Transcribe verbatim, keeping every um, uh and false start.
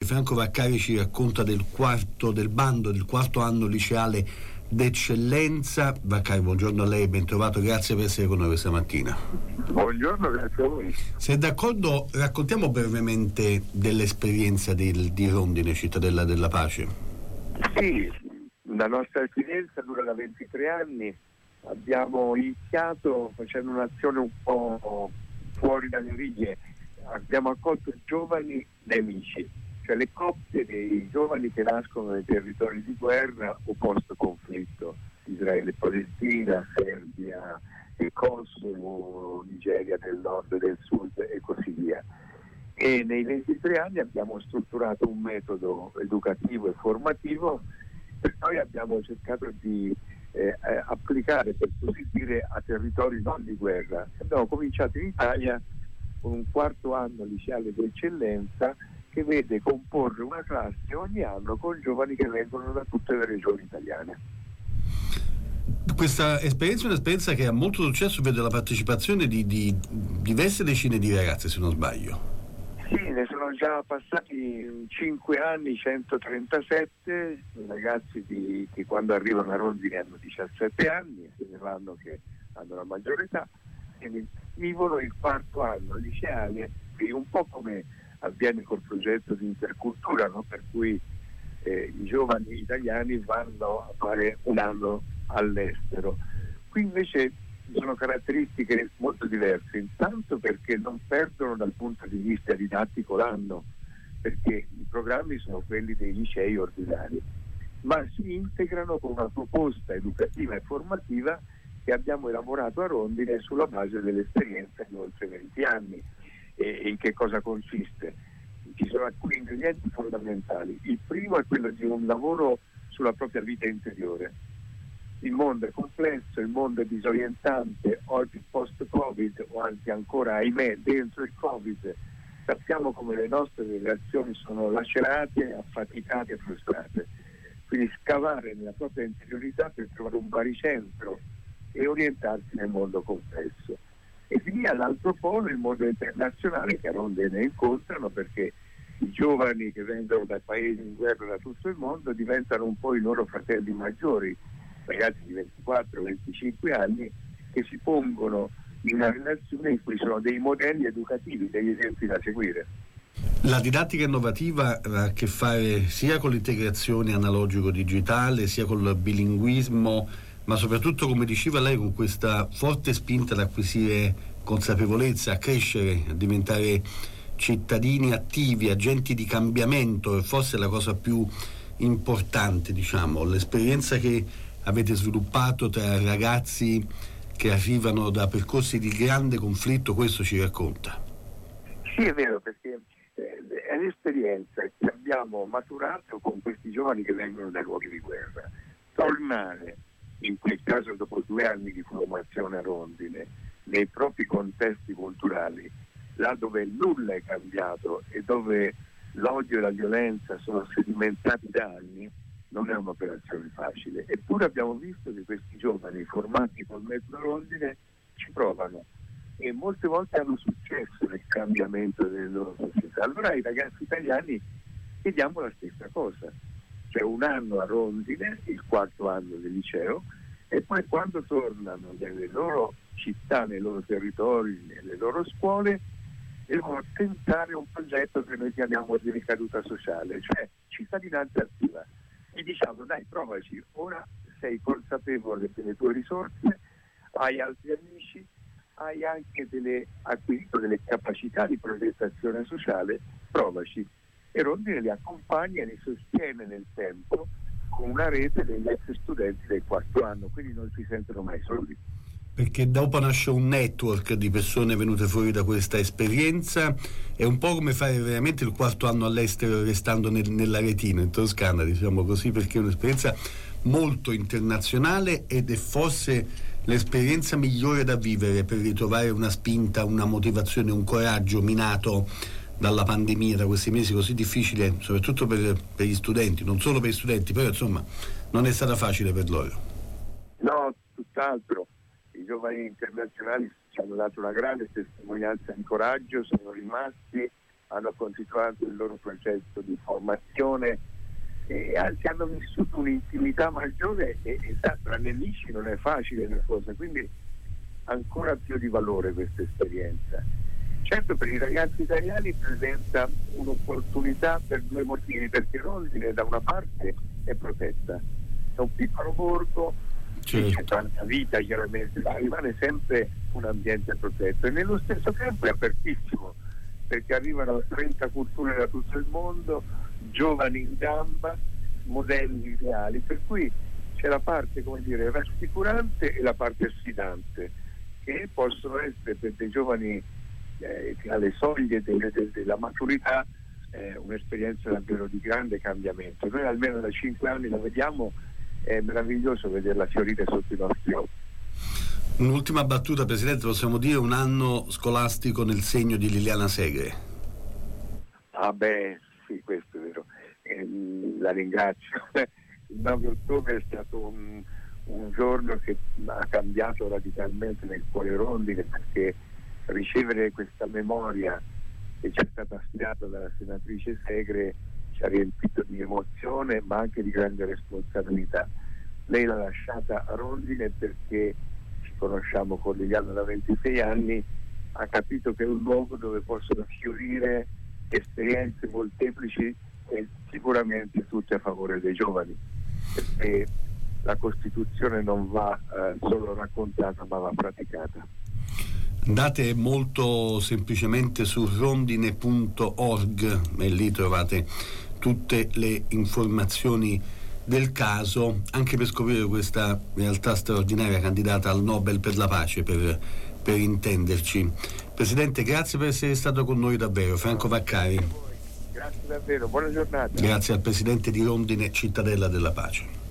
Franco Vaccari ci racconta del quarto del bando del quarto anno liceale d'eccellenza. Vaccari, buongiorno a lei, ben trovato, grazie per essere con noi questa mattina. Buongiorno, grazie a voi. Se è d'accordo, raccontiamo brevemente dell'esperienza del, di Rondine, Cittadella della Pace. Sì, la nostra esperienza dura da ventitré anni. Abbiamo iniziato facendo un'azione un po' fuori dalle righe. Abbiamo accolto giovani nemici, cioè le coppie dei giovani che nascono nei territori di guerra o post-conflitto, Israele e Palestina, Serbia e Kosovo, Nigeria del nord e del sud e così via. E nei ventitré anni abbiamo strutturato un metodo educativo e formativo e poi abbiamo cercato di eh, applicare, per così dire, a territori non di guerra. Abbiamo cominciato in Italia con un quarto anno liceale d'eccellenza che vede comporre una classe ogni anno con giovani che vengono da tutte le regioni italiane. Questa esperienza è un'esperienza che ha molto successo, vede la partecipazione di, di diverse decine di ragazze, se non sbaglio. Sì, ne sono già passati cinque anni, centotrentasette ragazzi di, che quando arrivano a Rondine hanno diciassette anni, se ne vanno che hanno la maggiore età, e vivono il quarto anno liceale, un po' come avviene col progetto di intercultura, no? Per cui eh, i giovani italiani vanno a fare un anno all'estero. Qui invece ci sono caratteristiche molto diverse, intanto perché non perdono dal punto di vista didattico l'anno, perché i programmi sono quelli dei licei ordinari, ma si integrano con una proposta educativa e formativa che abbiamo elaborato a Rondine sulla base dell'esperienza di oltre venti anni. E in che cosa consiste? Ci sono alcuni ingredienti fondamentali. Il primo è quello di un lavoro sulla propria vita interiore. Il mondo è complesso, il mondo è disorientante, oggi post-Covid o anzi ancora, ahimè, dentro il Covid, sappiamo come le nostre relazioni sono lacerate, affaticate e frustrate. Quindi scavare nella propria interiorità per trovare un baricentro e orientarsi nel mondo complesso. E lì all'altro polo il mondo internazionale che a Rondine incontrano, perché i giovani che vengono dai paesi in guerra da tutto il mondo diventano un po' i loro fratelli maggiori, ragazzi di ventiquattro venticinque anni che si pongono in una relazione in cui sono dei modelli educativi, degli esempi da seguire. La didattica innovativa ha a che fare sia con l'integrazione analogico-digitale, sia col bilinguismo, ma soprattutto, come diceva lei, con questa forte spinta ad acquisire consapevolezza, a crescere, a diventare cittadini attivi, agenti di cambiamento, e forse la cosa più importante, diciamo, l'esperienza che avete sviluppato tra ragazzi che arrivano da percorsi di grande conflitto, questo ci racconta. Sì, è vero, perché è l'esperienza che abbiamo maturato con questi giovani che vengono dai luoghi di guerra. Tornare, in quel caso dopo due anni di formazione a Rondine, nei propri contesti culturali, là dove nulla è cambiato e dove l'odio e la violenza sono sedimentati da anni, non è un'operazione facile. Eppure abbiamo visto che questi giovani formati col metodo Rondine ci provano e molte volte hanno successo nel cambiamento delle loro società. Allora ai ragazzi italiani chiediamo la stessa cosa, cioè un anno a Rondine, il quarto anno del liceo, e poi quando tornano nelle loro città, nei loro territori, nelle loro scuole, devono tentare un progetto che noi chiamiamo di ricaduta sociale, cioè cittadinanza attiva. E diciamo, dai, provaci, ora sei consapevole delle tue risorse, hai altri amici, hai anche delle, acquisito delle capacità di progettazione sociale, provaci. E Rondine li accompagna e li sostiene nel tempo con una rete degli ex studenti del quarto anno, quindi non si sentono mai soli. Perché dopo nasce un network di persone venute fuori da questa esperienza, è un po' come fare veramente il quarto anno all'estero restando nel, nell'Aretino, in Toscana, diciamo così, perché è un'esperienza molto internazionale ed è forse l'esperienza migliore da vivere per ritrovare una spinta, una motivazione, un coraggio minato dalla pandemia, da questi mesi così difficili, soprattutto per, per gli studenti, non solo per gli studenti, però insomma non è stata facile per loro. No, tutt'altro. I giovani internazionali ci hanno dato una grande testimonianza di coraggio, sono rimasti hanno continuato il loro processo di formazione e anzi hanno vissuto un'intimità maggiore e, e tra nemici non è facile la cosa, quindi ancora più di valore questa esperienza. Certo, per i ragazzi italiani presenta un'opportunità per due motivi, perché Rondine da una parte è protetta, è un piccolo borgo, certo. C'è tanta vita chiaramente, ma rimane sempre un ambiente protetto e nello stesso tempo è apertissimo, perché arrivano trenta culture da tutto il mondo, giovani in gamba, modelli ideali, per cui c'è la parte, come dire, rassicurante e la parte sfidante, che possono essere per dei giovani eh, alle soglie delle, de, della maturità eh, un'esperienza davvero di grande cambiamento. Noi almeno da cinque anni la vediamo, è meraviglioso vederla fiorire sotto i nostri occhi. Un'ultima battuta, Presidente, possiamo dire un anno scolastico nel segno di Liliana Segre? Ah beh, sì, questo è vero. Eh, la ringrazio. Il nove ottobre è stato un, un giorno che ha cambiato radicalmente nel cuore Rondine, perché ricevere questa memoria che ci è stata affidata dalla senatrice Segre ci ha riempito di emozione ma anche di grande responsabilità. Lei l'ha lasciata a Rondine perché ci conosciamo con Liliana da ventisei anni, ha capito che è un luogo dove possono fiorire esperienze molteplici e sicuramente tutte a favore dei giovani, perché la Costituzione non va eh, solo raccontata ma va praticata. Andate molto semplicemente su rondine punto org e lì trovate tutte le informazioni del caso, anche per scoprire questa realtà straordinaria candidata al Nobel per la pace, per, per intenderci. Presidente, grazie per essere stato con noi davvero. Franco Vaccari. Grazie davvero, buona giornata. Grazie al Presidente di Rondine, cittadella della pace.